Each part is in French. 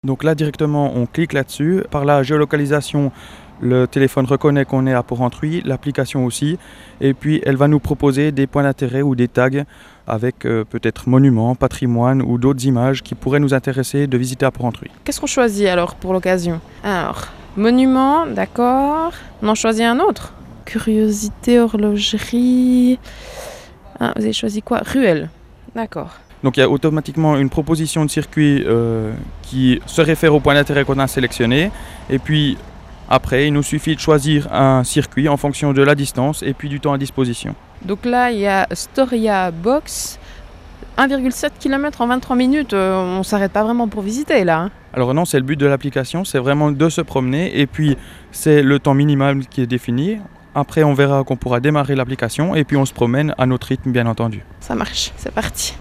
Donc là directement on clique là-dessus. Par la géolocalisation, le téléphone reconnaît qu'on est à Porrentruy, l'application aussi. Et puis elle va nous proposer des points d'intérêt ou des tags avec peut-être monuments, patrimoine ou d'autres images qui pourraient nous intéresser de visiter à Porrentruy. Qu'est-ce qu'on choisit alors pour l'occasion? Alors, monument, d'accord. On en choisit un autre? Curiosité, horlogerie. Ah, vous avez choisi quoi? Ruelle. D'accord. Donc il y a automatiquement une proposition de circuit qui se réfère au point d'intérêt qu'on a sélectionné. Et puis après, il nous suffit de choisir un circuit en fonction de la distance et puis du temps à disposition. Donc là, il y a Storia Box, 1,7 km en 23 minutes. On ne s'arrête pas vraiment pour visiter là. Alors non, c'est le but de l'application, c'est vraiment de se promener et puis c'est le temps minimal qui est défini. Après, on verra qu'on pourra démarrer l'application et puis on se promène à notre rythme, bien entendu. Ça marche, c'est parti.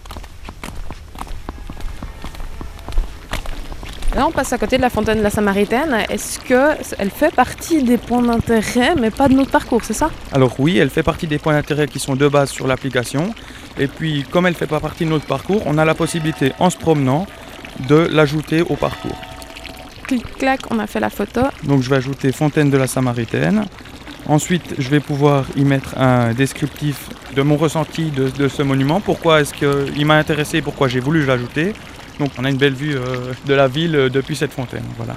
Là, on passe à côté de la fontaine de la Samaritaine. Est-ce qu'elle fait partie des points d'intérêt, mais pas de notre parcours, c'est ça? Alors oui, elle fait partie des points d'intérêt qui sont de base sur l'application. Et puis, comme elle ne fait pas partie de notre parcours, on a la possibilité, en se promenant, de l'ajouter au parcours. Clic-clac, on a fait la photo. Donc je vais ajouter fontaine de la Samaritaine. Ensuite, je vais pouvoir y mettre un descriptif de mon ressenti de ce monument. Pourquoi est-ce qu'il m'a intéressé, pourquoi j'ai voulu l'ajouter. Donc on a une belle vue de la ville depuis cette fontaine. Voilà.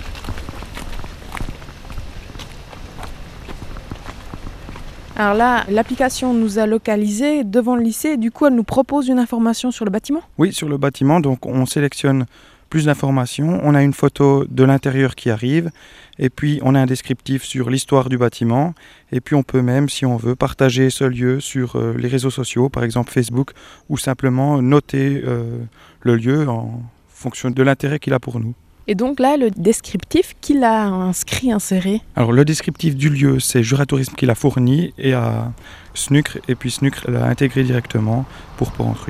Alors là, l'application nous a localisé devant le lycée et du coup, elle nous propose une information sur le bâtiment? Oui, sur le bâtiment, donc on sélectionne plus d'informations. On a une photo de l'intérieur qui arrive et puis on a un descriptif sur l'histoire du bâtiment. Et puis on peut même, si on veut, partager ce lieu sur les réseaux sociaux, par exemple Facebook, ou simplement noter le lieu en fonction de l'intérêt qu'il a pour nous. Et donc là, le descriptif, qui l'a inséré? Alors le descriptif du lieu, c'est Juratourisme qui l'a fourni et à Snucre, et puis Snucre l'a intégré directement pour Porrentruy.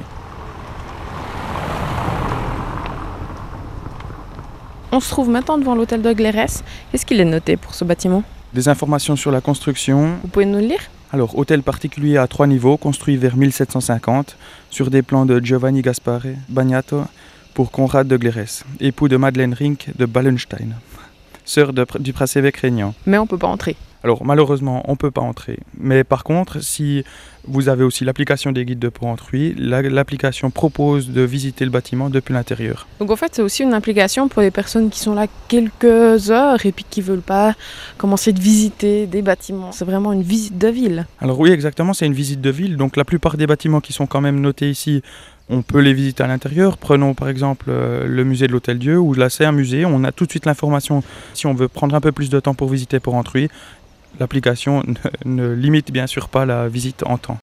On se trouve maintenant devant l'hôtel de Glérès. Qu'est-ce qu'il est noté pour ce bâtiment? Des informations sur la construction. Vous pouvez nous le lire? Alors, hôtel particulier à 3 niveaux, construit vers 1750, sur des plans de Giovanni Gaspare Bagnato pour Conrad de Glérès, époux de Madeleine Rink de Ballenstein, sœur du prince-évêque régnant. Mais on ne peut pas entrer. Alors malheureusement, on ne peut pas entrer. Mais par contre, si vous avez aussi l'application des guides de Porrentruy, l'application propose de visiter le bâtiment depuis l'intérieur. Donc en fait, c'est aussi une application pour les personnes qui sont là quelques heures et puis qui ne veulent pas commencer de visiter des bâtiments. C'est vraiment une visite de ville. Alors oui, exactement, c'est une visite de ville. Donc la plupart des bâtiments qui sont quand même notés ici, on peut les visiter à l'intérieur. Prenons par exemple le musée de l'Hôtel-Dieu, où là c'est un musée, on a tout de suite l'information. Si on veut prendre un peu plus de temps pour visiter Porrentruy, l'application ne limite bien sûr pas la visite en temps.